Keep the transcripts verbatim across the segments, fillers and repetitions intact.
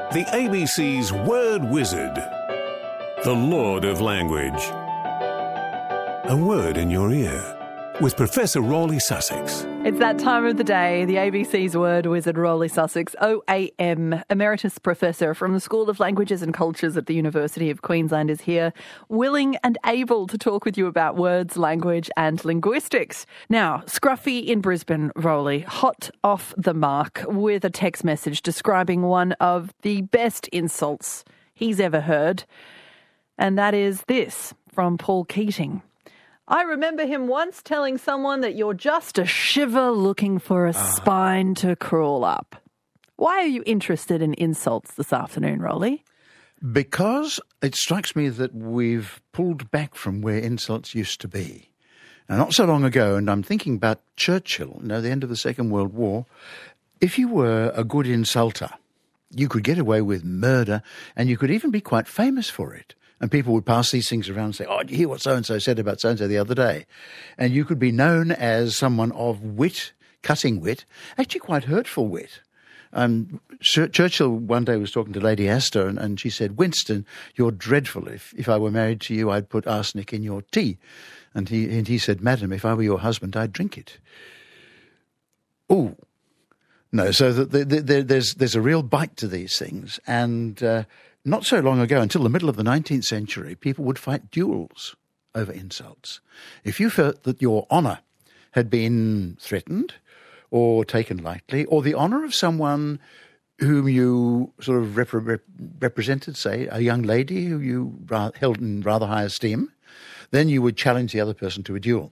The A B C's Word Wizard. The Lord of Language. A word in your ear. With Professor Rawley Sussex. It's that time of the day. The A B C's Word Wizard, Rawley Sussex, O A M, Emeritus Professor from the School of Languages and Cultures at the University of Queensland, is here, willing and able to talk with you about words, language and linguistics. Now, Scruffy in Brisbane, Rawley, hot off the mark with a text message describing one of the best insults he's ever heard. And that is this from Paul Keating. I remember him once telling someone that you're just a shiver looking for a uh. spine to crawl up. Why are you interested in insults this afternoon, Rawley? Because it strikes me that we've pulled back from where insults used to be. Now, not so long ago, and I'm thinking about Churchill, you know, the end of the Second World War, if you were a good insulter, you could get away with murder, and you could even be quite famous for it. And people would pass these things around and say, oh, did you hear what so-and-so said about so-and-so the other day? And you could be known as someone of wit, cutting wit, actually quite hurtful wit. Um, Churchill one day was talking to Lady Astor, and, and she said, Winston, you're dreadful. If, if I were married to you, I'd put arsenic in your tea. And he, and he said, Madam, if I were your husband, I'd drink it. Ooh. No, so the, the, the, there's, there's a real bite to these things. And uh, not so long ago, until the middle of the nineteenth century, people would fight duels over insults. If you felt that your honour had been threatened or taken lightly, or the honour of someone whom you sort of rep- rep- represented, say, a young lady who you ra- held in rather high esteem, then you would challenge the other person to a duel.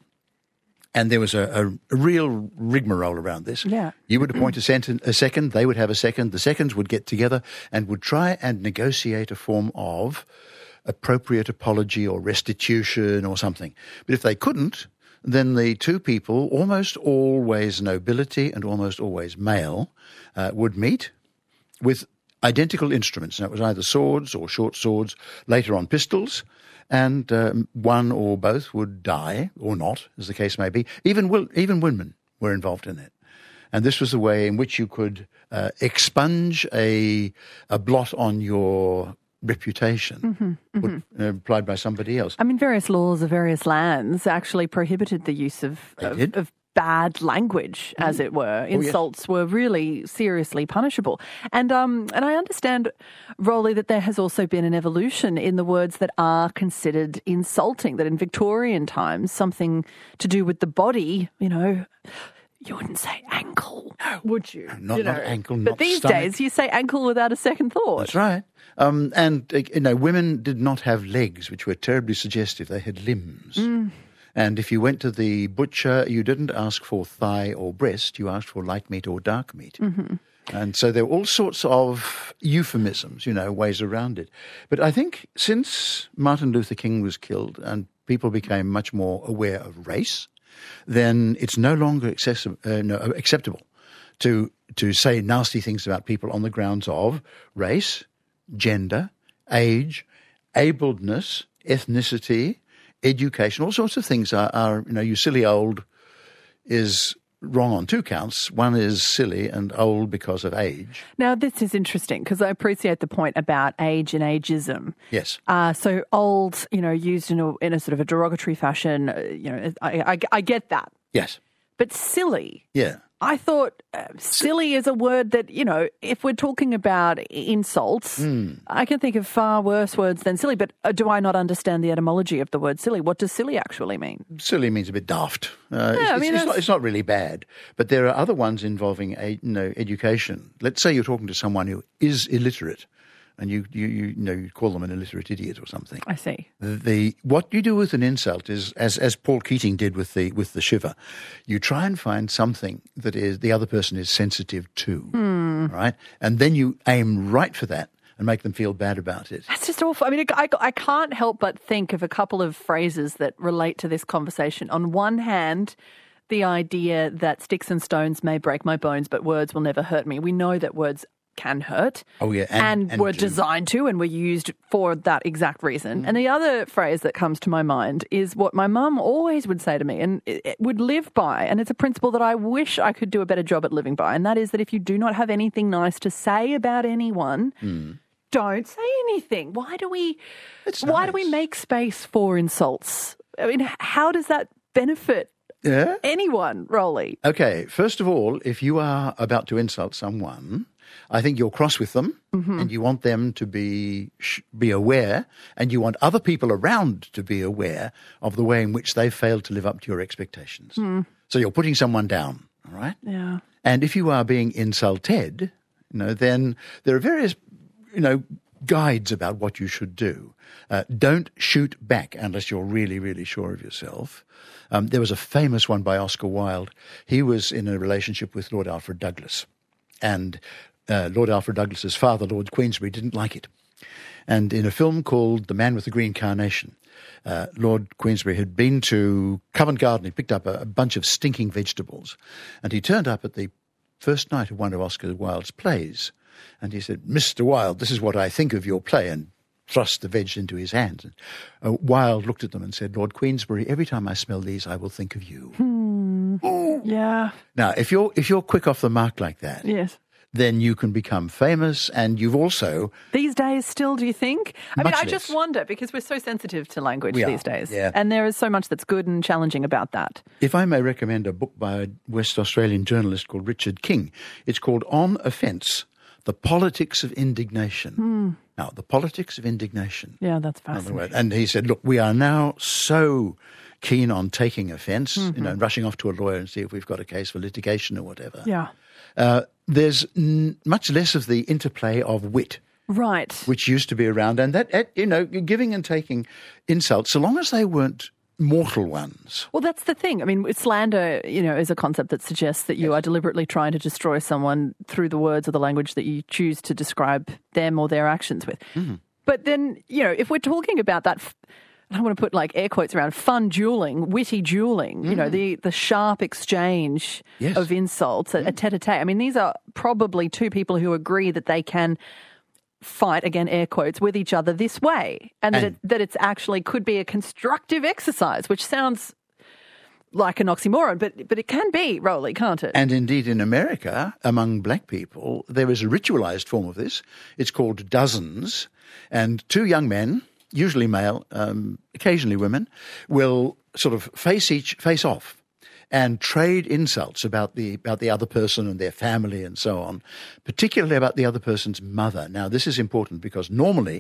And there was a, a, a real rigmarole around this. Yeah. You would appoint a, sent- a second, they would have a second, the seconds would get together and would try and negotiate a form of appropriate apology or restitution or something. But if they couldn't, then the two people, almost always nobility and almost always male, uh, would meet with identical instruments. Now, it was either swords or short swords, later on pistols, and um, one or both would die, or not, as the case may be. Even will, even women were involved in it. And this was the way in which you could uh, expunge a a blot on your reputation, mm-hmm, mm-hmm. Uh, applied by somebody else. I mean, various laws of various lands actually prohibited the use of, of, of bad language, as it were. Insults oh, yes. were really seriously punishable. And um, and I understand, Rawley, that there has also been an evolution in the words that are considered insulting, that in Victorian times, something to do with the body, you know, you wouldn't say ankle, would you? Not, you know? not ankle, but not these stomach. days, you say ankle without a second thought. That's right. Um, and, uh, you know, women did not have legs, which were terribly suggestive. They had limbs. Mm. And if you went to the butcher, you didn't ask for thigh or breast, you asked for light meat or dark meat. Mm-hmm. And so there were all sorts of euphemisms, you know, ways around it. But I think since Martin Luther King was killed and people became much more aware of race, then it's no longer accessi- uh, no, acceptable to to say nasty things about people on the grounds of race, gender, age, abledness, ethnicity, education, all sorts of things are, are, you know, you silly old is wrong on two counts. One is silly and old because of age. Now, this is interesting because I appreciate the point about age and ageism. Yes. Uh, so old, you know, used in a, in a sort of a derogatory fashion, uh, you know, I, I, I get that. Yes. But silly. Yeah. I thought uh, silly is a word that, you know, if we're talking about insults, mm. I can think of far worse words than silly. But uh, do I not understand the etymology of the word silly? What does silly actually mean? Silly means a bit daft. Uh, yeah, it's, I mean, it's, it's, not, it's not really bad. But there are other ones involving a, you know, education. Let's say you're talking to someone who is illiterate. And you, you, you know, you call them an illiterate idiot or something. I see. The, the what you do with an insult is, as as Paul Keating did with the with the shiver, you try and find something that is the other person is sensitive to, hmm. right? And then you aim right for that and make them feel bad about it. That's just awful. I mean, I, I can't help but think of a couple of phrases that relate to this conversation. On one hand, the idea that sticks and stones may break my bones, but words will never hurt me. We know that words can hurt. Oh, yeah. And, And, and were do. designed to and were used for that exact reason. Mm. And the other phrase that comes to my mind is what my mum always would say to me and it, it would live by. And it's a principle that I wish I could do a better job at living by. And that is that if you do not have anything nice to say about anyone, mm. don't say anything. Why do we, it's why nice. do we make space for insults? I mean, how does that benefit yeah? anyone, Rolly? Okay, first of all, if you are about to insult someone, I think you're cross with them mm-hmm. and you want them to be be aware and you want other people around to be aware of the way in which they've failed to live up to your expectations. Mm. So you're putting someone down, all right? Yeah. And if you are being insulted, you know, then there are various, you know, guides about what you should do. Uh, don't shoot back unless you're really, really sure of yourself. Um, there was a famous one by Oscar Wilde. He was in a relationship with Lord Alfred Douglas. And uh, Lord Alfred Douglas's father, Lord Queensberry, didn't like it. And in a film called The Man with the Green Carnation, uh, Lord Queensberry had been to Covent Garden. He picked up a, a bunch of stinking vegetables. And he turned up at the first night of one of Oscar Wilde's plays. And he said, Mister Wilde, this is what I think of your play, and thrust the veg into his hands. And, uh, Wilde looked at them and said, Lord Queensberry, every time I smell these, I will think of you. Hmm. Yeah. Now, if you're if you're quick off the mark like that, yes, then you can become famous, and you've also... These days still, do you think? I mean, I less. just wonder, because we're so sensitive to language We these are, days. yeah. And there is so much that's good and challenging about that. If I may recommend a book by a West Australian journalist called Richard King, it's called On Offence, The Politics of Indignation. Hmm. Now, the politics of indignation. Yeah, that's fascinating. And he said, look, we are now so keen on taking offence, mm-hmm. you know, and rushing off to a lawyer and see if we've got a case for litigation or whatever. Yeah. Uh, there's n- much less of the interplay of wit. Right. Which used to be around. And that, you know, giving and taking insults, so long as they weren't mortal ones. Well, that's the thing. I mean, slander, you know, is a concept that suggests that you yes. are deliberately trying to destroy someone through the words or the language that you choose to describe them or their actions with. Mm-hmm. But then, you know, if we're talking about that, I want to put like air quotes around fun dueling, witty dueling, mm. you know, the, the sharp exchange yes. of insults, mm. a, a tete-a-tete. I mean, these are probably two people who agree that they can fight, again, air quotes, with each other this way, and, and that, it, that it's actually could be a constructive exercise, which sounds like an oxymoron, but but it can be, Rolly, can't it? And indeed in America, among black people, there is a ritualised form of this. It's called dozens, and two young men, usually male, um, occasionally women, will sort of face each face off and trade insults about the about the other person and their family and so on, particularly about the other person's mother. Now, this is important because normally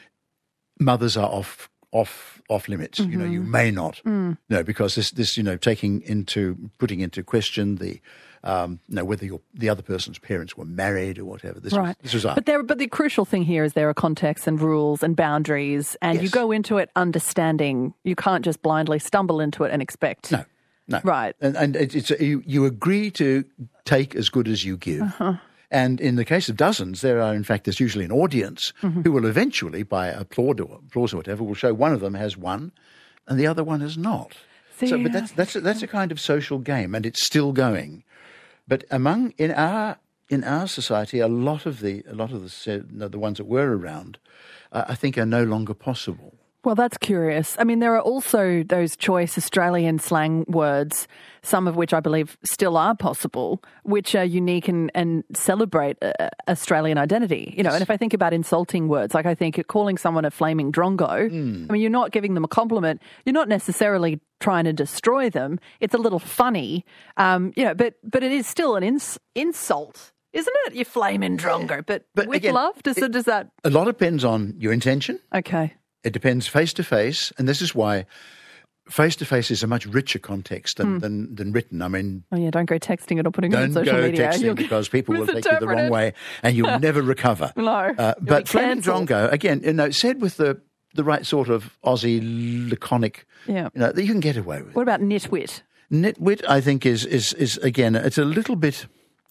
mothers are off off off limits. Mm-hmm. You know, you may not, mm. you know, because this this you know taking into putting into question the um, you know whether your the other person's parents were married or whatever. This right. was this was up. But there, but the crucial thing here is there are contexts and rules and boundaries, and yes. you go into it understanding. You can't just blindly stumble into it and expect. No. No. Right. And, and it's, it's you, you agree to take as good as you give. Uh-huh. And in the case of dozens, there are, in fact, there's usually an audience mm-hmm. who will eventually, by applaud or applause or whatever, will show one of them has won and the other one has not. See, so, but that's that's a, that's a kind of social game, and it's still going. But among in our in our society, a lot of the a lot of the the ones that were around, uh, I think, are no longer possible. Well, that's curious. I mean, there are also those choice Australian slang words, some of which I believe still are possible, which are unique and, and celebrate uh, Australian identity. You know, and if I think about insulting words, like I think calling someone a flaming drongo, mm. I mean, you're not giving them a compliment. You're not necessarily trying to destroy them. It's a little funny, um, you know, but but it is still an ins- insult. Isn't it? You flaming drongo. But, but with again, love, does, it, it, does that... A lot depends on your intention. Okay. It depends face-to-face, and this is why face-to-face is a much richer context than, mm. than, than written. I mean... Oh, yeah, don't go texting it or putting it on social media. Don't go texting You'll because people will take you the wrong way, and you'll never recover. No, uh, But flaming drongo, again, you know, said with the, the right sort of Aussie laconic, yeah. you know, that you can get away with. What about nitwit? Nitwit, I think, is, is, is again, it's a little bit...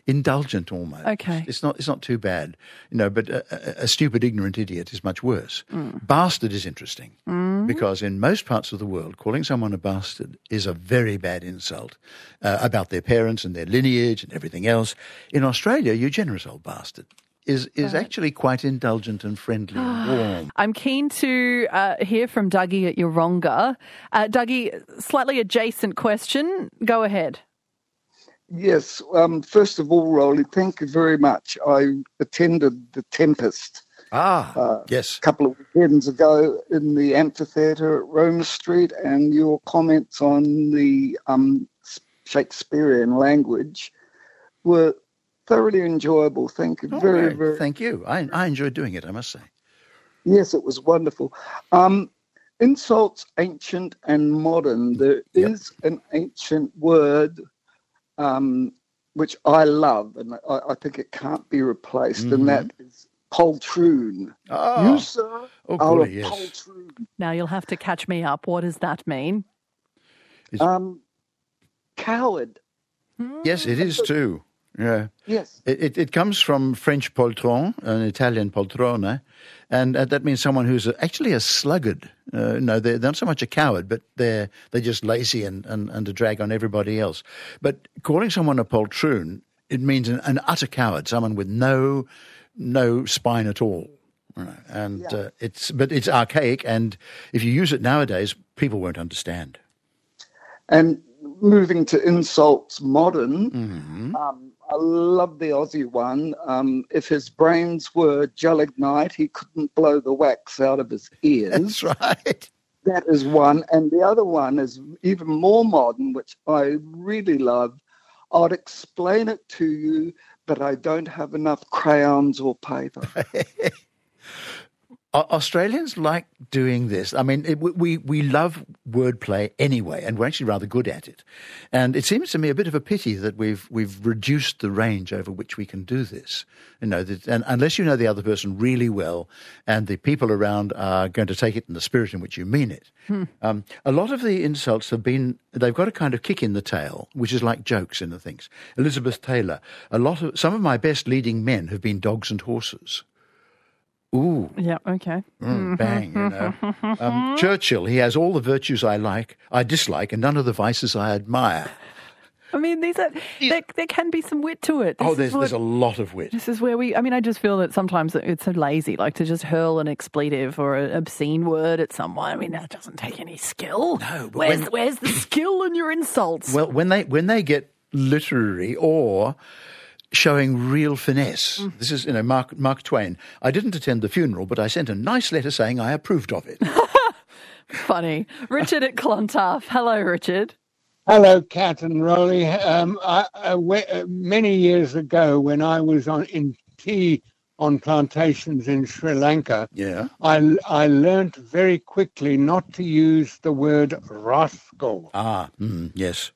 indulgent almost. Okay. It's not it's not too bad, you know, but a, a, a stupid, ignorant idiot is much worse. Mm. Bastard is interesting mm. because in most parts of the world, calling someone a bastard is a very bad insult uh, about their parents and their lineage and everything else. In Australia, you generous old bastard is is right. actually quite indulgent and friendly and warm. I'm keen to uh, hear from Dougie at Yeronga. Uh, Dougie, slightly adjacent question. Go ahead. Yes. Um, first of all, Rolly, thank you very much. I attended The Tempest ah, uh, yes. a couple of weekends ago in the amphitheatre at Rome Street, and your comments on the um, Shakespearean language were thoroughly enjoyable. Thank you oh, very, very, very Thank you. I, I enjoyed doing it, I must say. Yes, it was wonderful. Um, insults, ancient and modern. There yep. is an ancient word um, which I love, and I, I think it can't be replaced, mm-hmm. and that is poltroon. Oh. You, sir, oh, are boy, a yes. poltroon. Now you'll have to catch me up. What does that mean? Um, coward. Yes, it is too. Yeah. Yes. It, it it comes from French poltron, an Italian poltrona, and uh, that means someone who's a, actually a sluggard. Uh, no, they're, they're not so much a coward, but they're they're just lazy and, and, and a drag on everybody else. But calling someone a poltroon, it means an, an utter coward, someone with no no spine at all. You know, and yeah. uh, it's but it's archaic, and if you use it nowadays, people won't understand. And moving to insults modern, mm-hmm. um, I love the Aussie one. Um, if his brains were gelignite, he couldn't blow the wax out of his ears. That's right. That is one. And the other one is even more modern, which I really love. I'd explain it to you, but I don't have enough crayons or paper. Australians like doing this. I mean, it, we we love wordplay anyway, and we're actually rather good at it. And it seems to me a bit of a pity that we've we've reduced the range over which we can do this. You know, that, and unless you know the other person really well, and the people around are going to take it in the spirit in which you mean it. Hmm. Um, a lot of the insults have been they've got a kind of kick in the tail, which is like jokes in the things. Elizabeth Taylor. A lot of some of my best leading men have been dogs and horses. Ooh. Yeah, okay. Mm, bang, you know. Um, Churchill, he has all the virtues I like, I dislike, and none of the vices I admire. I mean, these are, there, there can be some wit to it. This oh, there's what, there's a lot of wit. This is where we, I mean, I just feel that sometimes it's so lazy, like to just hurl an expletive or an obscene word at someone. I mean, that doesn't take any skill. No, but where's, when, where's the skill in your insults? Well, when they when they get literary or showing real finesse. Mm. This is, you know, Mark Mark Twain. I didn't attend the funeral, but I sent a nice letter saying I approved of it. Funny. Richard at Clontarf. Hello, Richard. Hello, Kat and Rolly. Um, I, I, uh, many years ago, when I was on in tea on plantations in Sri Lanka, yeah, I, I learnt very quickly not to use the word rascal. Ah, mm, yes.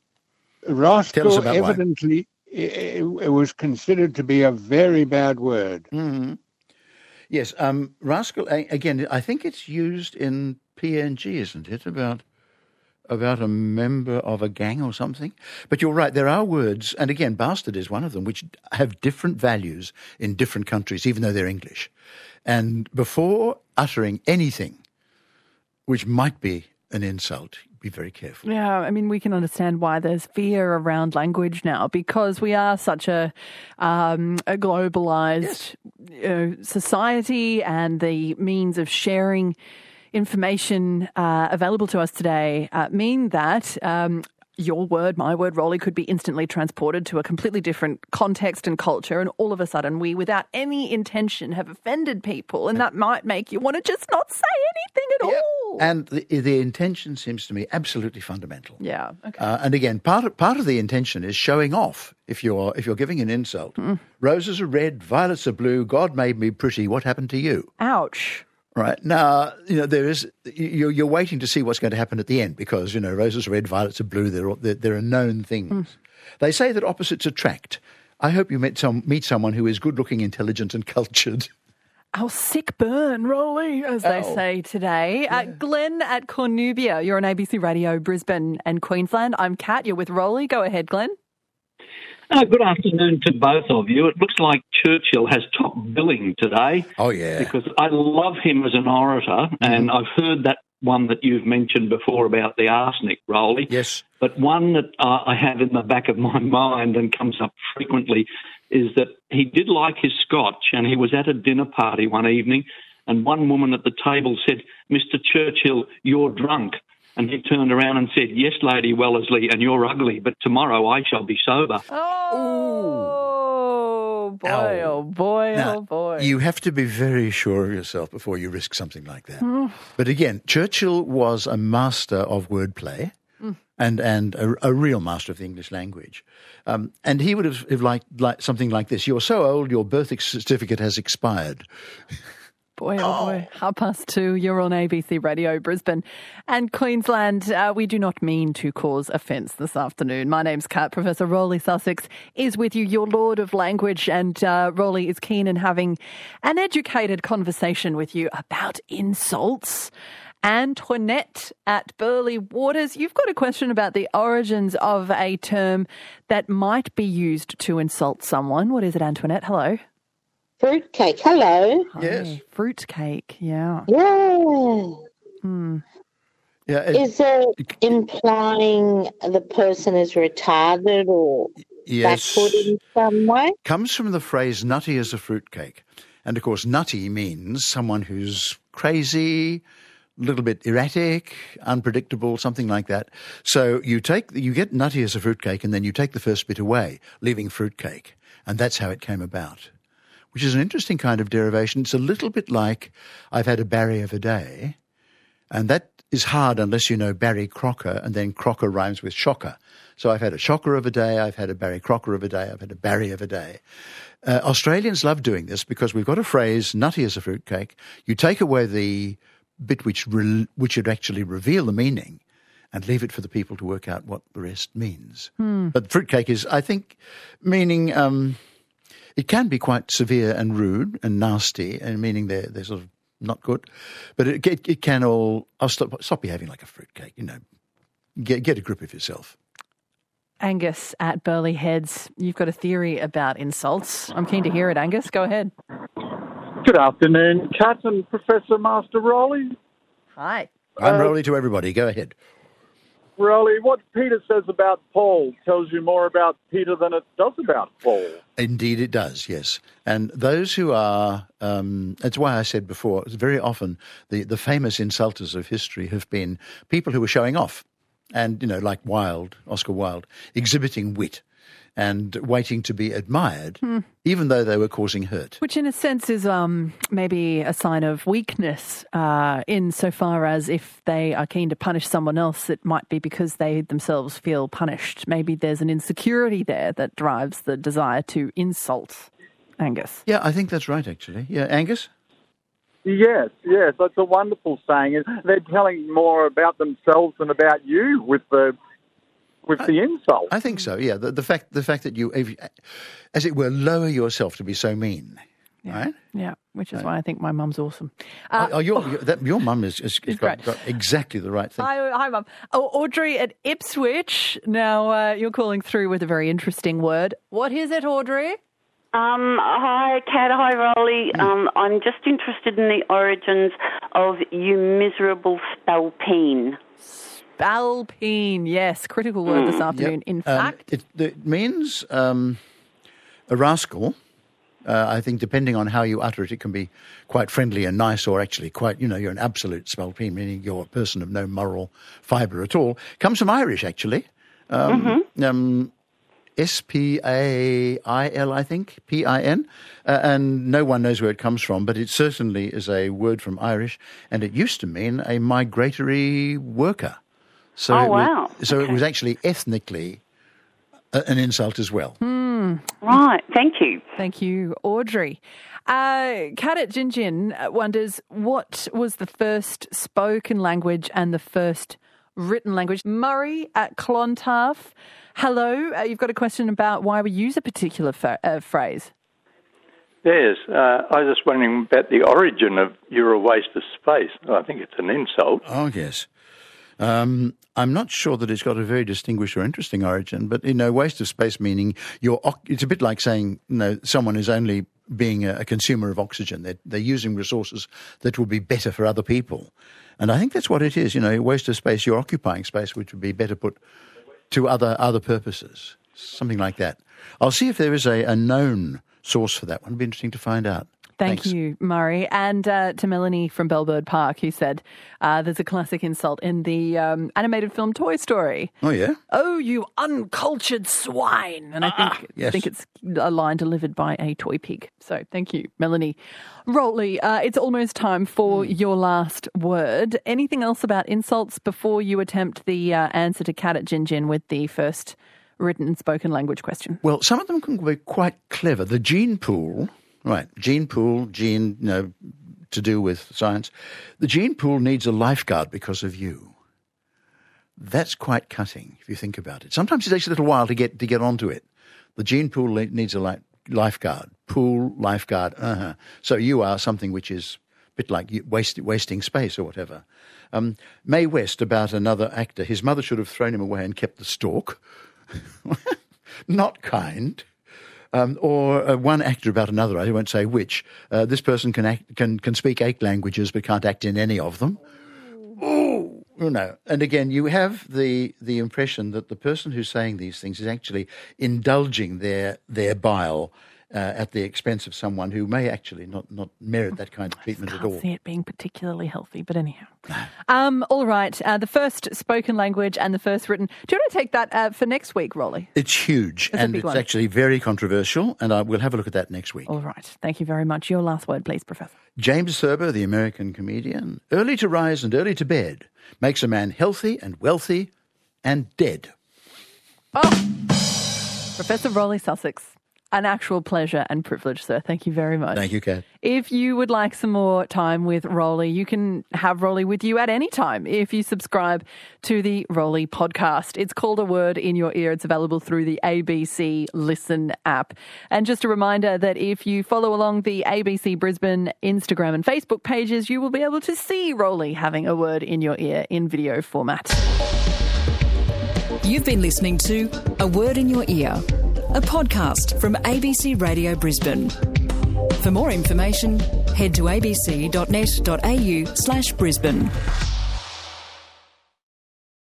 Rascal evidently... Why. It, it was considered to be a very bad word. Mm-hmm. Yes, um, rascal, again, I think it's used in P N G, isn't it, about about a member of a gang or something? But you're right, there are words, and again, bastard is one of them, which have different values in different countries, even though they're English. And before uttering anything which might be an insult, be very careful. Yeah, I mean, we can understand why there's fear around language now because we are such a, um, a globalized yes. you know, society, and the means of sharing information uh, available to us today uh, mean that um, your word, my word, Rolly, could be instantly transported to a completely different context and culture, and all of a sudden we, without any intention, have offended people, and that might make you want to just not say anything at yep. all. And the, the intention seems to me absolutely fundamental. Yeah. Okay. Uh, and again, part of, part of the intention is showing off. If you're if you're giving an insult, mm. roses are red, violets are blue. God made me pretty. What happened to you? Ouch. Right now, you know there is you're, you're waiting to see what's going to happen at the end because you know roses are red, violets are blue. They're they're, they're known things. Mm. They say that opposites attract. I hope you met some meet someone who is good-looking, intelligent, and cultured. Our sick burn, Rolly, as they oh. say today. Yeah. Uh, Glenn at Cornubia, you're on A B C Radio, Brisbane and Queensland. I'm Kat, you're with Rolly. Go ahead, Glenn. Uh, good afternoon to both of you. It looks like Churchill has top billing today. Oh, yeah. Because I love him as an orator, and I've heard that one that you've mentioned before about the arsenic, Rolly. Yes. But one that uh, I have in the back of my mind and comes up frequently is that he did like his scotch, and he was at a dinner party one evening, and one woman at the table said, "Mister Churchill, you're drunk." And he turned around and said, "Yes, Lady Wellesley, and you're ugly, but tomorrow I shall be sober." Oh, boy, Ow. oh, boy, Now, oh, boy. You have to be very sure of yourself before you risk something like that. But again, Churchill was a master of wordplay mm. and, and a, a real master of the English language. Um, and he would have, have liked, liked something like this. "You're so old, your birth certificate has expired." Boy, oh boy, half past two, you're on A B C Radio Brisbane and Queensland. Uh, we do not mean to cause offence this afternoon. My name's Kat. Professor Rolly Sussex is with you, your Lord of Language, and uh, Rolly is keen in having an educated conversation with you about insults. Antoinette at Burleigh Waters, you've got a question about the origins of a term that might be used to insult someone. What is it, Antoinette? Hello. Fruitcake, hello. Hi. Yes. Fruitcake, yeah. Yeah. Hmm. Yeah, it, Is it implying the person is retarded or yes. backward in some way? Comes from the phrase "nutty as a fruitcake." And, of course, nutty means someone who's crazy, a little bit erratic, unpredictable, something like that. So you take you get nutty as a fruitcake and then you take the first bit away, leaving fruitcake. And that's how it came about, which is an interesting kind of derivation. It's a little bit like "I've had a Barry of a day," and that is hard unless you know Barry Crocker, and then Crocker rhymes with shocker. So I've had a shocker of a day, I've had a Barry Crocker of a day, I've had a Barry of a day. Uh, Australians love doing this because we've got a phrase, "nutty as a fruitcake." You take away the bit which re- which would actually reveal the meaning and leave it for the people to work out what the rest means. Hmm. But fruitcake is, I think, meaning... Um, It can be quite severe and rude and nasty, and meaning they're, they're sort of not good. But it, it, it can all... I'll stop, stop behaving like a fruitcake, you know. Get, get a grip of yourself. Angus at Burleigh Heads, you've got a theory about insults. I'm keen to hear it, Angus. Go ahead. Good afternoon, Kat and Professor Master Rolly. Hi. I'm Uh, Rolly to everybody. Go ahead. Rolly, what Peter says about Paul tells you more about Peter than it does about Paul. Indeed it does, yes. And those who are... Um, that's why I said before, very often the, the famous insulters of history have been people who were showing off. And, you know, like Wilde, Oscar Wilde, exhibiting wit and waiting to be admired, hmm. even though they were causing hurt. Which in a sense is um, maybe a sign of weakness uh, insofar as if they are keen to punish someone else, it might be because they themselves feel punished. Maybe there's an insecurity there that drives the desire to insult. Angus? Yeah, I think that's right, actually. Yeah, Angus? Yes, yes, that's a wonderful saying. They're telling more about themselves than about you with the... with I, the insult. I think so, yeah. The, the fact the fact that you, as it were, lower yourself to be so mean, yeah. right? Yeah, which is right. why I think my mum's awesome. Uh, oh, your, your, that, your mum is, is, is got, got exactly the right thing. Hi, hi Mum. Oh, Audrey at Ipswich. Now, uh, you're calling through with a very interesting word. What is it, Audrey? Um, hi, Kat. Hi, Rolly. Mm. Um, I'm just interested in the origins of "you miserable spalpeen." Spalpeen, yes, critical word mm. this afternoon. Yep. In um, fact, it, it means um, a rascal. Uh, I think depending on how you utter it, it can be quite friendly and nice, or actually quite, you know, you're an absolute spalpeen, meaning you're a person of no moral fibre at all. Comes from Irish, actually. Um, mm-hmm. um, S P A I L, I think, P I N, uh, and no one knows where it comes from, but it certainly is a word from Irish, and it used to mean a migratory worker. So oh, it wow. Was, so okay. it was actually ethnically a, an insult as well. Mm. Right, thank you. Thank you, Audrey. Uh, Kat at Gingin wonders, what was the first spoken language and the first written language? Murray at Clontarf. Hello, uh, you've got a question about why we use a particular fa- uh, phrase. Yes, uh, I was just wondering about the origin of "you're a waste of space." I think it's an insult. Oh, yes. Um, I'm not sure that it's got a very distinguished or interesting origin, but, you know, waste of space meaning you're, it's a bit like saying, you know, someone is only being a, a consumer of oxygen. They're, they're using resources that will be better for other people. And I think that's what it is. You know, waste of space, you're occupying space which would be better put to other other purposes, something like that. I'll see if there is a, a known source for that one. It'd be interesting to find out. Thank Thanks. you, Murray. And uh, to Melanie from Bellbird Park, who said uh, there's a classic insult in the um, animated film Toy Story. Oh, yeah? Oh, you uncultured swine. And I think, Ah, yes. I think it's a line delivered by a toy pig. So thank you, Melanie. Rolly, uh, it's almost time for Mm. your last word. Anything else about insults before you attempt the uh, answer to Cat at Gin Gin with the first written and spoken language question? Well, some of them can be quite clever. The gene pool... Right, gene pool, gene, you know, to do with science. The gene pool needs a lifeguard because of you. That's quite cutting, if you think about it. Sometimes it takes a little while to get to get onto it. The gene pool needs a li- lifeguard. Pool, lifeguard, uh-huh. So you are something which is a bit like waste, wasting space or whatever. Um, Mae West, about another actor, his mother should have thrown him away and kept the stalk. Not kind. Um, or uh, one actor about another, I won't say which. Uh, this person can act, can can speak eight languages but can't act in any of them. Oh, you know. And again, you have the the impression that the person who's saying these things is actually indulging their their bile uh, at the expense of someone who may actually not, not merit that kind of treatment at all. I can't see it being particularly healthy, but anyhow. Um, all right, uh, the first spoken language and the first written. Do you want to take that uh, for next week, Rolly? It's huge, It's a and big it's one. actually very controversial, and I, we'll have a look at that next week. All right, thank you very much. Your last word, please, Professor. James Thurber, the American comedian, early to rise and early to bed makes a man healthy and wealthy and dead. Oh, Professor Rolly Sussex. An actual pleasure and privilege, sir. Thank you very much. Thank you, Kat. If you would like some more time with Rolly, you can have Rolly with you at any time if you subscribe to the Rolly podcast. It's called A Word in Your Ear. It's available through the A B C Listen app. And just a reminder that if you follow along the A B C Brisbane Instagram and Facebook pages, you will be able to see Rolly having a word in your ear in video format. You've been listening to A Word in Your Ear, a podcast from A B C Radio Brisbane. For more information, head to abc.net.au slash Brisbane.